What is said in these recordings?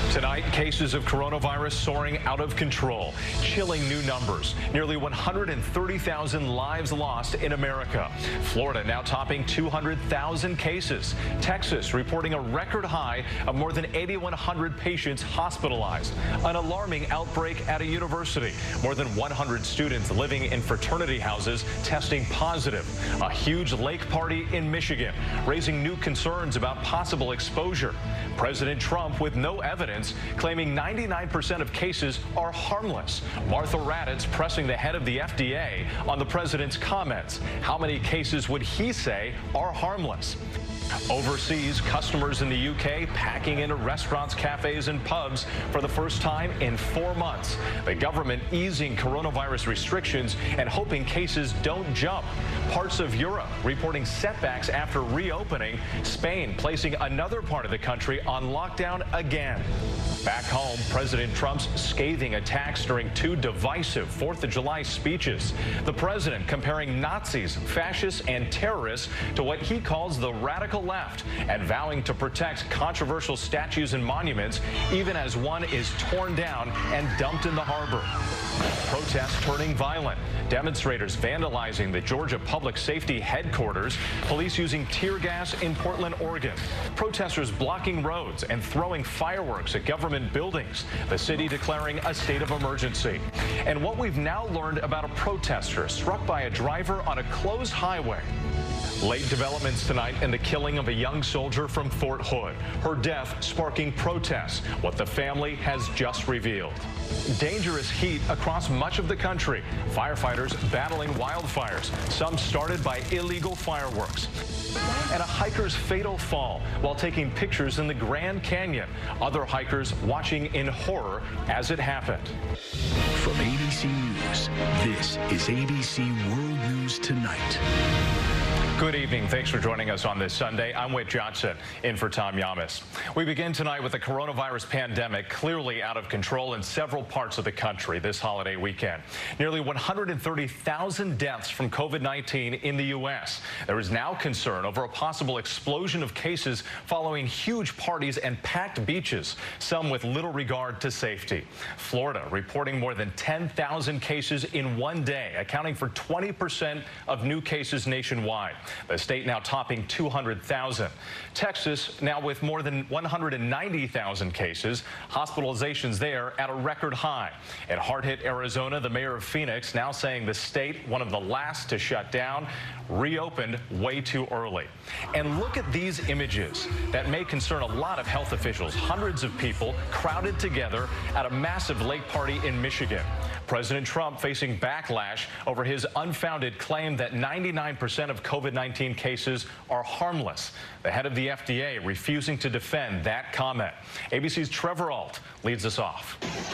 Tonight, cases of coronavirus soaring out of control. Chilling new numbers. Nearly 130,000 lives lost in America. Florida now topping 200,000 cases. Texas reporting a record high of more than 8,100 patients hospitalized. An alarming outbreak at a university. More than 100 students living in fraternity houses testing positive. A huge lake party in Michigan, raising new concerns about possible exposure. President Trump with no evidence, claiming 99% of cases are harmless. Martha Raddatz pressing the head of the FDA on the president's comments. How many cases would he say are harmless? Overseas, customers in the UK packing into restaurants, cafes, and pubs for the first time in 4 months. The government easing coronavirus restrictions and hoping cases don't jump. Parts of Europe reporting setbacks after reopening. Spain placing another part of the country on lockdown again. Back home, President Trump's scathing attacks during 2 divisive 4th of July speeches. The president comparing Nazis, fascists, and terrorists to what he calls the radical left and vowing to protect controversial statues and monuments even as one is torn down and dumped in the harbor. Protests turning violent. Demonstrators vandalizing the Georgia Public Safety headquarters. Police using tear gas in Portland, Oregon. Protesters blocking roads and throwing fireworks at government buildings. The city declaring a state of emergency. And what we've now learned about a protester struck by a driver on a closed highway. Late developments tonight in the killing of a young soldier from Fort Hood. Her death sparking protests, what the family has just revealed. Dangerous heat across much of the country. Firefighters battling wildfires, some started by illegal fireworks. And a hiker's fatal fall while taking pictures in the Grand Canyon. Other hikers watching in horror as it happened. From ABC News, this is ABC World News Tonight. Good evening. Thanks for joining us on this Sunday. I'm Whit Johnson, in for Tom Yamas. We begin tonight with the coronavirus pandemic clearly out of control in several parts of the country this holiday weekend. Nearly 130,000 deaths from COVID-19 in the U.S. There is now concern over a possible explosion of cases following huge parties and packed beaches, some with little regard to safety. Florida reporting more than 10,000 cases in one day, accounting for 20% of new cases nationwide. The state now topping 200,000. Texas now with more than 190,000 cases. Hospitalizations there at a record high. At hard-hit Arizona, the mayor of Phoenix now saying the state, one of the last to shut down, reopened way too early. And look at these images that may concern a lot of health officials. Hundreds of people crowded together at a massive lake party in Michigan. President Trump facing backlash over his unfounded claim that 99% of COVID-19 cases are harmless. The head of the FDA refusing to defend that comment. ABC's Trevor Ault leads us off.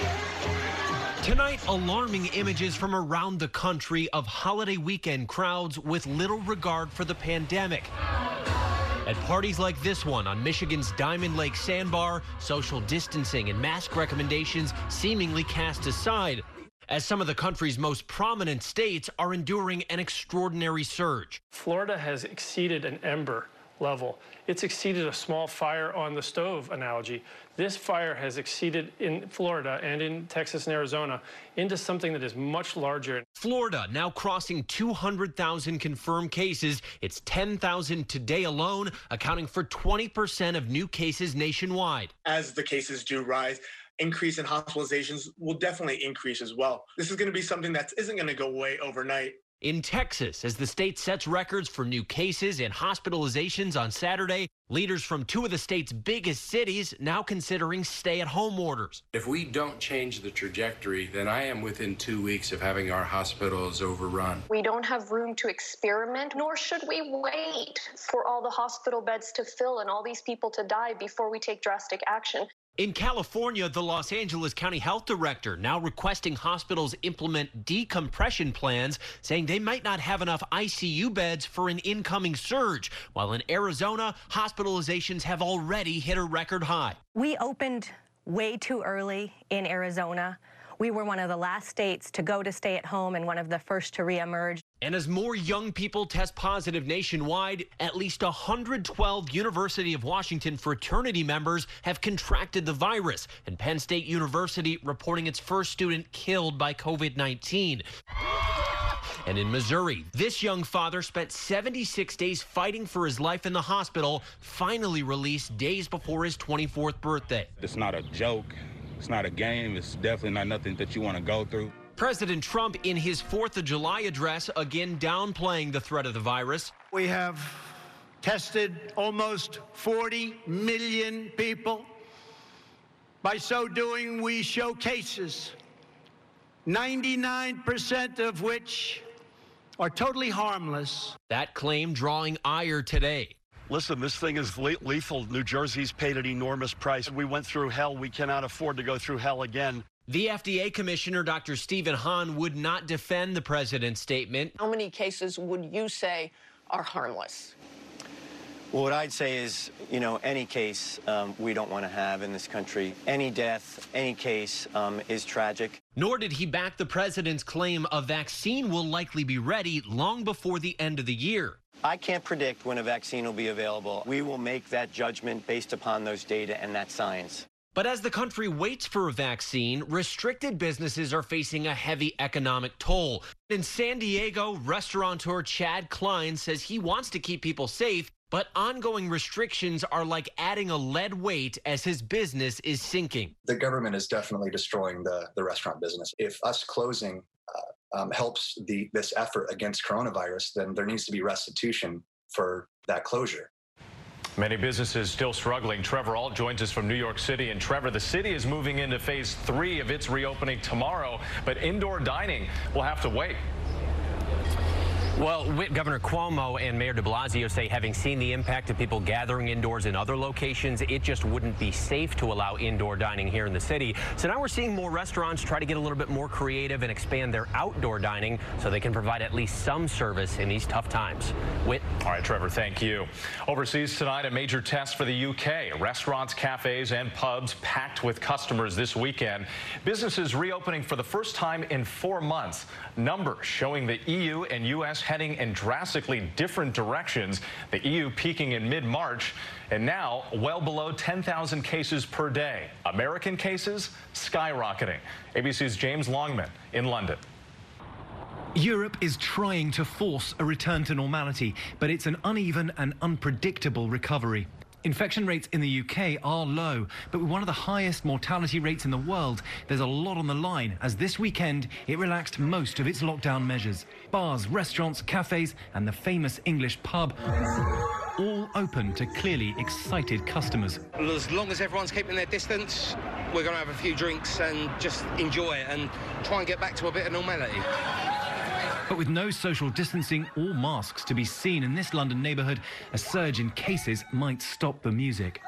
Tonight, alarming images from around the country of holiday weekend crowds with little regard for the pandemic. At parties like this one on Michigan's Diamond Lake Sandbar, social distancing and mask recommendations seemingly cast aside, as some of the country's most prominent states are enduring an extraordinary surge. Florida has exceeded an ember level. It's exceeded a small fire on the stove analogy. This fire has exceeded in Florida and in Texas and Arizona into something that is much larger. Florida now crossing 200,000 confirmed cases. It's 10,000 today alone, accounting for 20% of new cases nationwide. As the cases do rise, increase in hospitalizations will definitely increase as well. This is going to be something that isn't going to go away overnight. In Texas, as the state sets records for new cases and hospitalizations on Saturday, leaders from 2 of the state's biggest cities now considering stay-at-home orders. If we don't change the trajectory, then I am within 2 weeks of having our hospitals overrun. We don't have room to experiment, nor should we wait for all the hospital beds to fill and all these people to die before we take drastic action. In California, the Los Angeles County Health Director now requesting hospitals implement decompression plans, saying they might not have enough ICU beds for an incoming surge. While in Arizona, hospitalizations have already hit a record high. We opened way too early in Arizona. We were one of the last states to go to stay at home and one of the first to reemerge. And as more young people test positive nationwide, at least 112 University of Washington fraternity members have contracted the virus, and Penn State University reporting its first student killed by COVID-19. And in Missouri, this young father spent 76 days fighting for his life in the hospital, finally released days before his 24th birthday. It's not a joke. It's not a game. It's definitely not nothing that you want to go through. President Trump, in his 4th of July address, again downplaying the threat of the virus. We have tested almost 40 million people. By so doing, we show cases, 99% of which are totally harmless. That claim drawing ire today. Listen, this thing is lethal. New Jersey's paid an enormous price. We went through hell. We cannot afford to go through hell again. The FDA Commissioner, Dr. Stephen Hahn, would not defend the president's statement. How many cases would you say are harmless? Well, what I'd say is, any case we don't want to have in this country. Any death, any case is tragic. Nor did he back the president's claim a vaccine will likely be ready long before the end of the year. I can't predict when a vaccine will be available. We will make that judgment based upon those data and that science. But as the country waits for a vaccine, restricted businesses are facing a heavy economic toll. In San Diego, restaurateur Chad Klein says he wants to keep people safe, but ongoing restrictions are like adding a lead weight as his business is sinking. The government is definitely destroying the restaurant business. If us closing helps this effort against coronavirus, then there needs to be restitution for that closure. Many businesses still struggling. Trevor Alt joins us from New York City. And Trevor, the city is moving into phase 3 of its reopening tomorrow, but indoor dining will have to wait. Well, Governor Cuomo and Mayor de Blasio say, having seen the impact of people gathering indoors in other locations, it just wouldn't be safe to allow indoor dining here in the city. So now we're seeing more restaurants try to get a little bit more creative and expand their outdoor dining so they can provide at least some service in these tough times. Whit. All right, Trevor, thank you. Overseas tonight, a major test for the UK. Restaurants, cafes, and pubs packed with customers this weekend. Businesses reopening for the first time in 4 months. Numbers showing the EU and U.S. heading in drastically different directions. The EU peaking in mid-March and now well below 10,000 cases per day. American cases skyrocketing. ABC's James Longman in London. Europe is trying to force a return to normality, but it's an uneven and unpredictable recovery. Infection rates in the UK are low, but with one of the highest mortality rates in the world, there's a lot on the line as this weekend it relaxed most of its lockdown measures. Bars, restaurants, cafes and the famous English pub all open to clearly excited customers. As long as everyone's keeping their distance, we're going to have a few drinks and just enjoy it and try and get back to a bit of normality. But with no social distancing or masks to be seen in this London neighbourhood, a surge in cases might stop the music.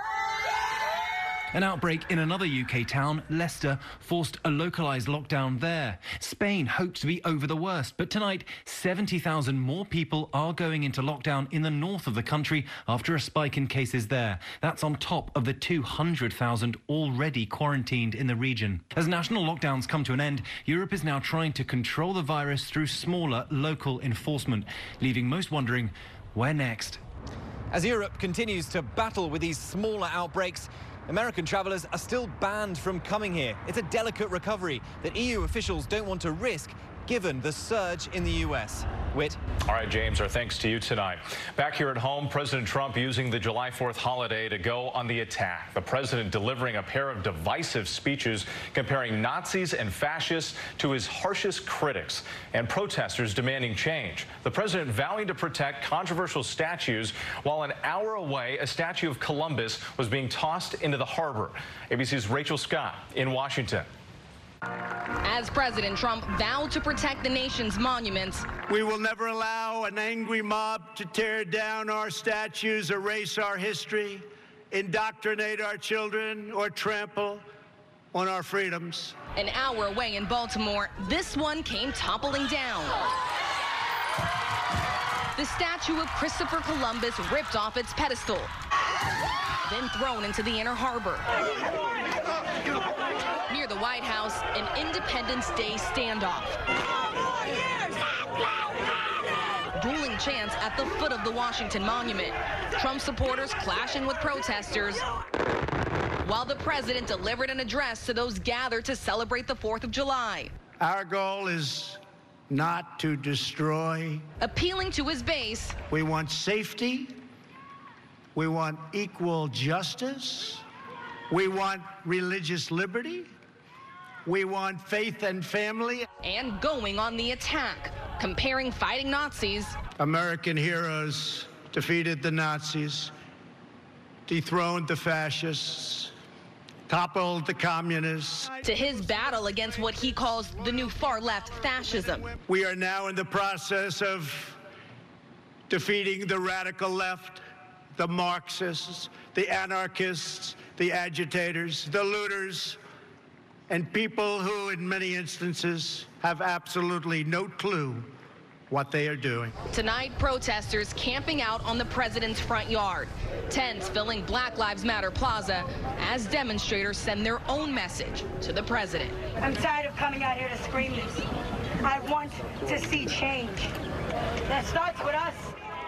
An outbreak in another UK town, Leicester, forced a localised lockdown there. Spain hoped to be over the worst, but tonight 70,000 more people are going into lockdown in the north of the country after a spike in cases there. That's on top of the 200,000 already quarantined in the region. As national lockdowns come to an end, Europe is now trying to control the virus through smaller local enforcement, leaving most wondering, where next? As Europe continues to battle with these smaller outbreaks, American travellers are still banned from coming here. It's a delicate recovery that EU officials don't want to risk given the surge in the US. Whit. All right, James, our thanks to you tonight. Back here at home, President Trump using the July 4th holiday to go on the attack. The president delivering a pair of divisive speeches comparing Nazis and fascists to his harshest critics and protesters demanding change. The president vowing to protect controversial statues while an hour away, a statue of Columbus was being tossed into the harbor. ABC's Rachel Scott in Washington. As President Trump vowed to protect the nation's monuments. We will never allow an angry mob to tear down our statues, erase our history, indoctrinate our children, or trample on our freedoms. An hour away in Baltimore, this one came toppling down. The statue of Christopher Columbus ripped off its pedestal, then thrown into the inner harbor. Near the White House, an Independence Day standoff. dueling chants at the foot of the Washington Monument. Trump supporters clashing with protesters, while the president delivered an address to those gathered to celebrate the 4th of July. Our goal is not to destroy. Appealing to his base. We want safety. We want equal justice. We want religious liberty. We want faith and family. And going on the attack, comparing fighting Nazis. American heroes defeated the Nazis, dethroned the fascists, toppled the communists. To his battle against what he calls the new far-left fascism. We are now in the process of defeating the radical left, the Marxists, the anarchists, the agitators, the looters, and people who, in many instances, have absolutely no clue what they are doing. Tonight, protesters camping out on the president's front yard. Tents filling Black Lives Matter Plaza as demonstrators send their own message to the president. I'm tired of coming out here to scream this. I want to see change. That starts with us.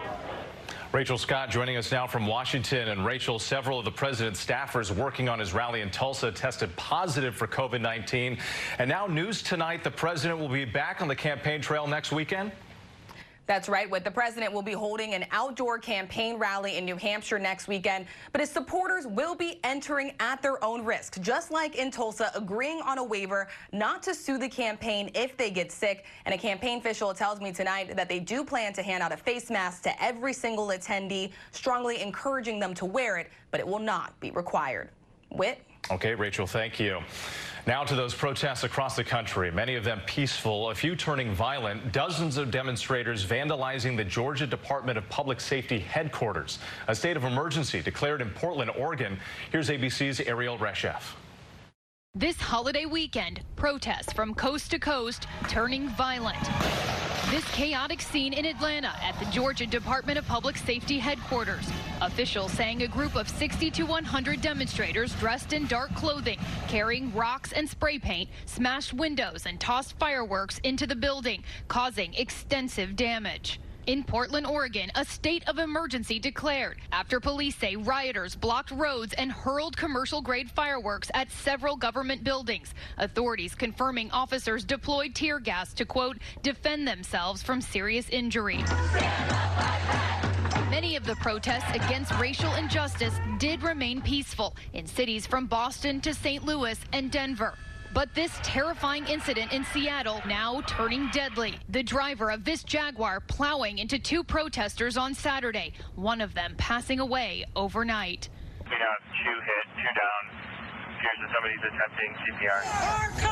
Rachel Scott joining us now from Washington. And Rachel, several of the president's staffers working on his rally in Tulsa tested positive for COVID-19. And now news tonight, the president will be back on the campaign trail next weekend. That's right. The president will be holding an outdoor campaign rally in New Hampshire next weekend, but his supporters will be entering at their own risk, just like in Tulsa, agreeing on a waiver not to sue the campaign if they get sick. And a campaign official tells me tonight that they do plan to hand out a face mask to every single attendee, strongly encouraging them to wear it, but it will not be required. Whit? Okay, Rachel, thank you. Now to those protests across the country, many of them peaceful, a few turning violent, dozens of demonstrators vandalizing the Georgia Department of Public Safety headquarters. A state of emergency declared in Portland, Oregon. Here's ABC's Ariel Reshef. This holiday weekend, protests from coast to coast turning violent. This chaotic scene in Atlanta at the Georgia Department of Public Safety headquarters. Officials saying a group of 60 to 100 demonstrators dressed in dark clothing, carrying rocks and spray paint, smashed windows and tossed fireworks into the building, causing extensive damage. In Portland, Oregon, a state of emergency declared after police say rioters blocked roads and hurled commercial-grade fireworks at several government buildings. Authorities confirming officers deployed tear gas to, quote, defend themselves from serious injury. Many of the protests against racial injustice did remain peaceful in cities from Boston to St. Louis and Denver. But this terrifying incident in Seattle now turning deadly. The driver of this Jaguar plowing into two protesters on Saturday, one of them passing away overnight. We have 2 hit, 2 down. Appears that somebody's attempting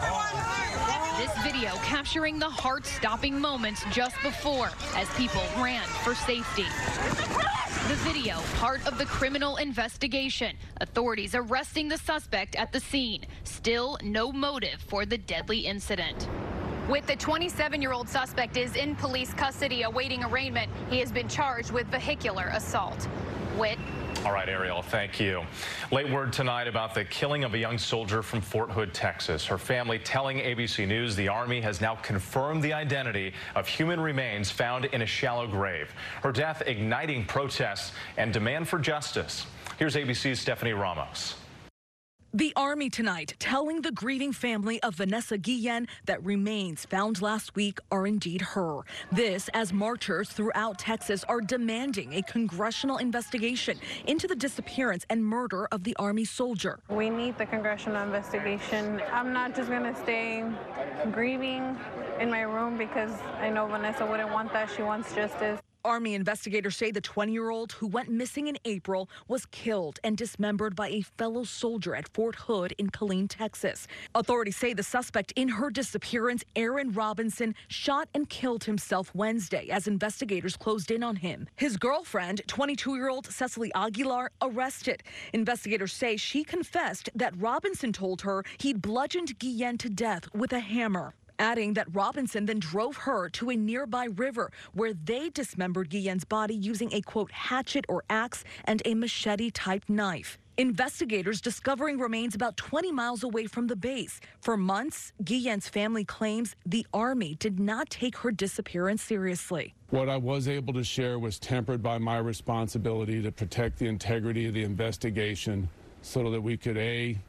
CPR. This video capturing the heart-stopping moments just before as people ran for safety. The video, part of the criminal investigation. Authorities arresting the suspect at the scene. Still no motive for the deadly incident. With the 27-year-old suspect is in police custody awaiting arraignment. He has been charged with vehicular assault. Whit. All right, Ariel, thank you. Late word tonight about the killing of a young soldier from Fort Hood, Texas. Her family telling ABC News the Army has now confirmed the identity of human remains found in a shallow grave. Her death igniting protests and demand for justice. Here's ABC's Stephanie Ramos. The Army tonight telling the grieving family of Vanessa Guillen that remains found last week are indeed her. This as marchers throughout Texas are demanding a congressional investigation into the disappearance and murder of the Army soldier. We need the congressional investigation. I'm not just going to stay grieving in my room because I know Vanessa wouldn't want that. She wants justice. Army investigators say the 20-year-old who went missing in April was killed and dismembered by a fellow soldier at Fort Hood in Killeen, Texas. Authorities say the suspect in her disappearance, Aaron Robinson, shot and killed himself Wednesday as investigators closed in on him. His girlfriend, 22-year-old Cecily Aguilar, arrested. Investigators say she confessed that Robinson told her he'd bludgeoned Guillen to death with a hammer, adding that Robinson then drove her to a nearby river where they dismembered Guillen's body using a, quote, hatchet or axe and a machete-type knife. Investigators discovering remains about 20 miles away from the base. For months, Guillen's family claims the Army did not take her disappearance seriously. What I was able to share was tempered by my responsibility to protect the integrity of the investigation so that we could A,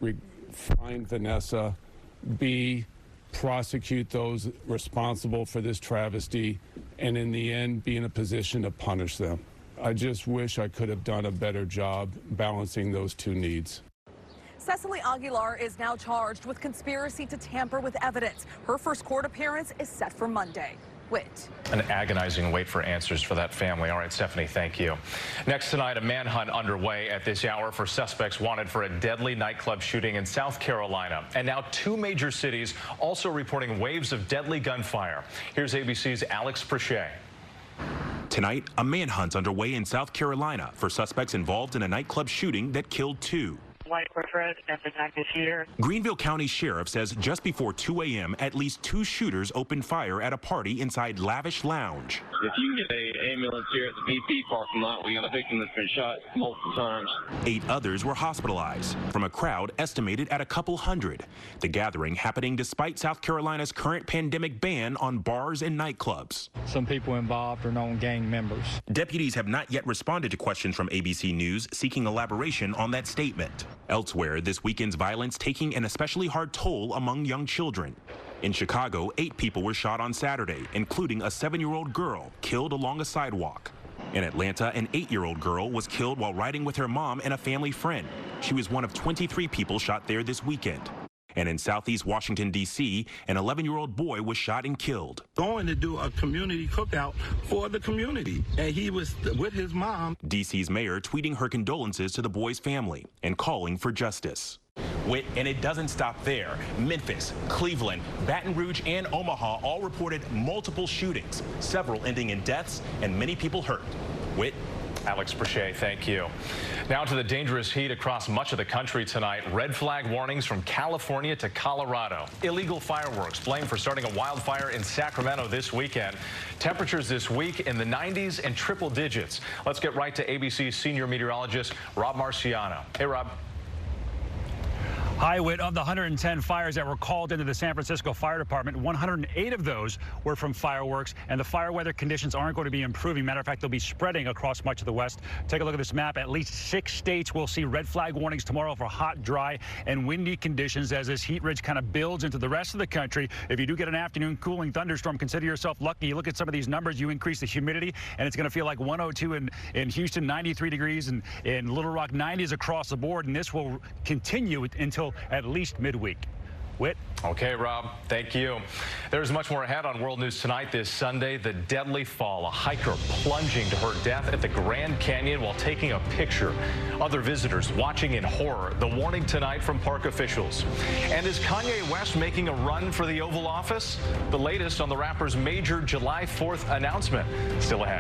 find Vanessa, B, prosecute those responsible for this travesty, and in the end, be in a position to punish them. I just wish I could have done a better job balancing those two needs. Cecily Aguilar is now charged with conspiracy to tamper with evidence. Her first court appearance is set for Monday. Whit. An agonizing wait for answers for that family. All right, Stephanie, thank you. Next tonight, a manhunt underway at this hour for suspects wanted for a deadly nightclub shooting in South Carolina. And now 2 major cities also reporting waves of deadly gunfire. Here's ABC's Alex Prochet. Tonight, a manhunt's underway in South Carolina for suspects involved in a nightclub shooting that killed 2. White Red and the active shooter. Greenville County Sheriff says just before 2 a.m., at least 2 shooters opened fire at a party inside Lavish Lounge. If you can get an ambulance here at the BP parking lot, we got a victim that's been shot multiple times. 8 others were hospitalized from a crowd estimated at a couple hundred. The gathering happening despite South Carolina's current pandemic ban on bars and nightclubs. Some people involved are known gang members. Deputies have not yet responded to questions from ABC News seeking elaboration on that statement. Elsewhere, this weekend's violence taking an especially hard toll among young children. In Chicago, 8 people were shot on Saturday, including a 7-year-old girl killed along a sidewalk. In Atlanta, an 8-year-old girl was killed while riding with her mom and a family friend. She was one of 23 people shot there this weekend. And in Southeast Washington, D.C., an 11-year-old boy was shot and killed. Going to do a community cookout for the community, and he was with his mom. D.C.'s mayor tweeting her condolences to the boy's family and calling for justice. And it doesn't stop there. Memphis, Cleveland, Baton Rouge, and Omaha all reported multiple shootings, several ending in deaths and many people hurt. Alex Prochet, thank you. Now to the dangerous heat across much of the country tonight. Red flag warnings from California to Colorado. Illegal fireworks blamed for starting a wildfire in Sacramento this weekend. Temperatures this week in the 90s and triple digits. Let's get right to ABC's senior meteorologist, Rob Marciano. Hey, Rob. Hi, Whit. Of the 110 fires that were called into the San Francisco Fire Department, 108 of those were from fireworks, and the fire weather conditions aren't going to be improving. Matter of fact, they'll be spreading across much of the West. Take a look at this map. At least 6 states will see red flag warnings tomorrow for hot, dry, and windy conditions as this heat ridge kind of builds into the rest of the country. If you do get an afternoon cooling thunderstorm, consider yourself lucky. You look at some of these numbers, you increase the humidity, and it's going to feel like 102 in Houston, 93 degrees, and in Little Rock, 90s across the board, and this will continue until at least midweek. Whit. Okay, Rob, thank you. There's much more ahead on World News Tonight this Sunday. The deadly fall, a hiker plunging to her death at the Grand Canyon while taking a picture. Other visitors watching in horror. The warning tonight from park officials. And is Kanye West making a run for the Oval Office? The latest on the rapper's major July 4th announcement. Still ahead.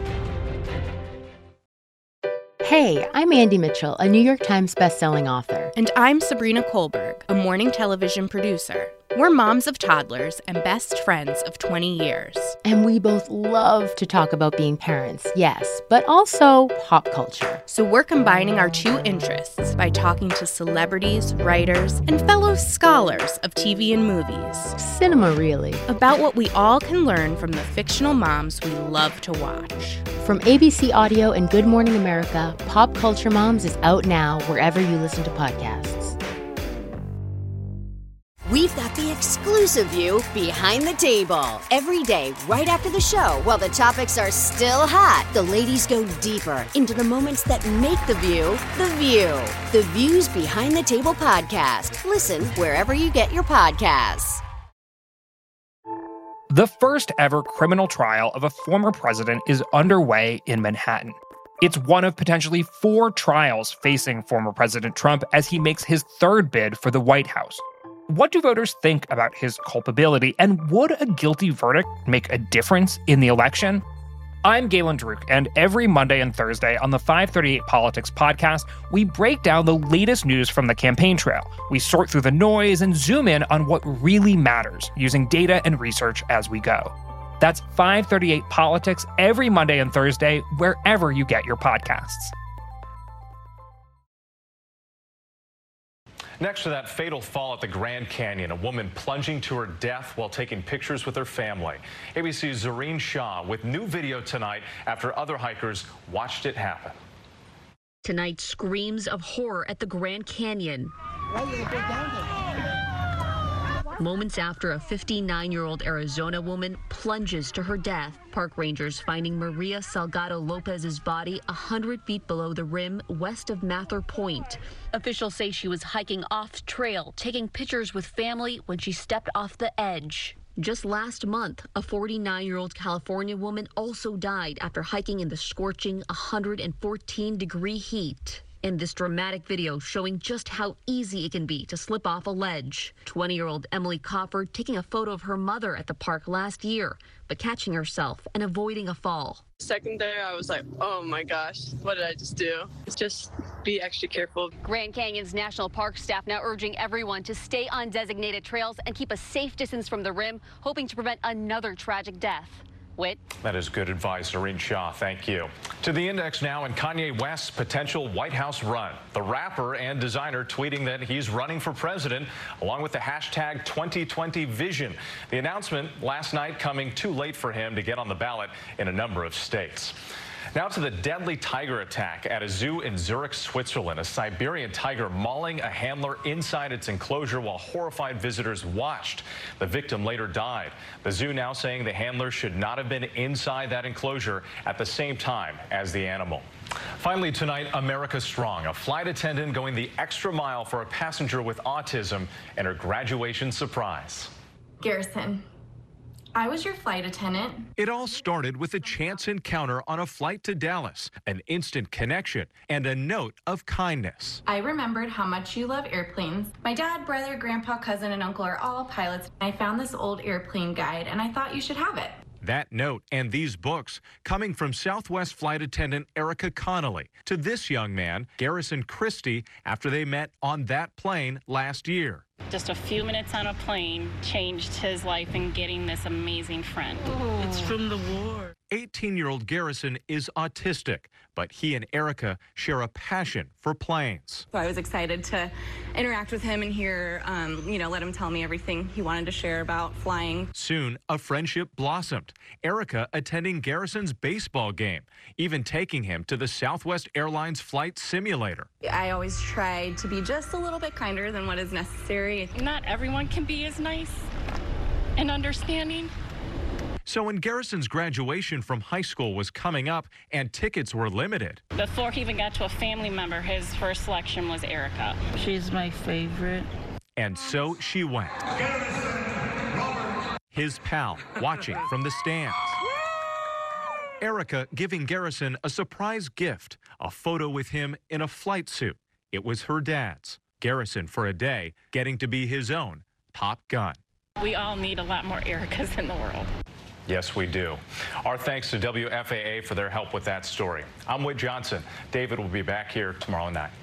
Hey, I'm Andy Mitchell, a New York Times bestselling author. And I'm Sabrina Kohlberg, a morning television producer. We're moms of toddlers and best friends of 20 years. And we both love to talk about being parents, yes, but also pop culture. So we're combining our 2 interests by talking to celebrities, writers, and fellow scholars of TV and movies. Cinema, really. About what we all can learn from the fictional moms we love to watch. From ABC Audio and Good Morning America, Pop Culture Moms is out now wherever you listen to podcasts. We've got the exclusive view behind the table. Every day, right after the show, while the topics are still hot, the ladies go deeper into the moments that make The View, The View. The View's Behind the Table podcast. Listen wherever you get your podcasts. The first ever criminal trial of a former president is underway in Manhattan. It's one of potentially 4 trials facing former President Trump as he makes his 3rd bid for the White House. What do voters think about his culpability, and would a guilty verdict make a difference in the election? I'm Galen Druk, and every Monday and Thursday on the 538 Politics podcast, we break down the latest news from the campaign trail. We sort through the noise and zoom in on what really matters, using data and research as we go. That's 538 Politics every Monday and Thursday, wherever you get your podcasts. Next to that fatal fall at the Grand Canyon, a woman plunging to her death while taking pictures with her family. ABC's Zareen Shah with new video tonight after other hikers watched it happen. Tonight, screams of horror at the Grand Canyon. Moments after a 59-year-old Arizona woman plunges to her death. Park rangers finding Maria Salgado Lopez's body 100 feet below the rim west of Mather Point. Officials say she was hiking off trail, taking pictures with family when she stepped off the edge. Just last month, a 49-year-old California woman also died after hiking in the scorching 114-degree heat. In this dramatic video showing just how easy it can be to slip off a ledge. 20-year-old Emily Coffer taking a photo of her mother at the park last year, but catching herself and avoiding a fall. Second there, I was like, oh my gosh, what did I just do? It's just be extra careful. Grand Canyon's National Park staff now urging everyone to stay on designated trails and keep a safe distance from the rim, hoping to prevent another tragic death. Whit. That is good advice, Zareen Shah. Thank you. To the index now and Kanye West's potential White House run. The rapper and designer tweeting that he's running for president along with the hashtag 2020vision. The announcement last night coming too late for him to get on the ballot in a number of states. Now to the deadly tiger attack at a zoo in Zurich, Switzerland. A Siberian tiger mauling a handler inside its enclosure while horrified visitors watched. The victim later died. The zoo now saying the handler should not have been inside that enclosure at the same time as the animal. Finally tonight, America Strong, a flight attendant going the extra mile for a passenger with autism and her graduation surprise. Garrison, I was your flight attendant. It all started with a chance encounter on a flight to Dallas, an instant connection, and a note of kindness. I remembered how much you love airplanes. My dad, brother, grandpa, cousin, and uncle are all pilots. I found this old airplane guide, and I thought you should have it. That note and these books coming from Southwest flight attendant Erica Connolly to this young man, Garrison Christie, after they met on that plane last year. Just a few minutes on a plane changed his life in getting this amazing friend. It's from the war. 18-year-old Garrison is autistic, but he and Erica share a passion for planes. So I was excited to interact with him and hear, let him tell me everything he wanted to share about flying. Soon, a friendship blossomed. Erica attending Garrison's baseball game, even taking him to the Southwest Airlines flight simulator. I always try to be just a little bit kinder than what is necessary. Not everyone can be as nice and understanding. So when Garrison's graduation from high school was coming up and tickets were limited. Before he even got to a family member, his first selection was Erica. She's my favorite. And so she went. His pal watching from the stands. Erica giving Garrison a surprise gift, a photo with him in a flight suit. It was her dad's. Garrison, for a day, getting to be his own Top Gun. We all need a lot more Ericas in the world. Yes, we do. Our thanks to WFAA for their help with that story. I'm Whit Johnson. David will be back here tomorrow night.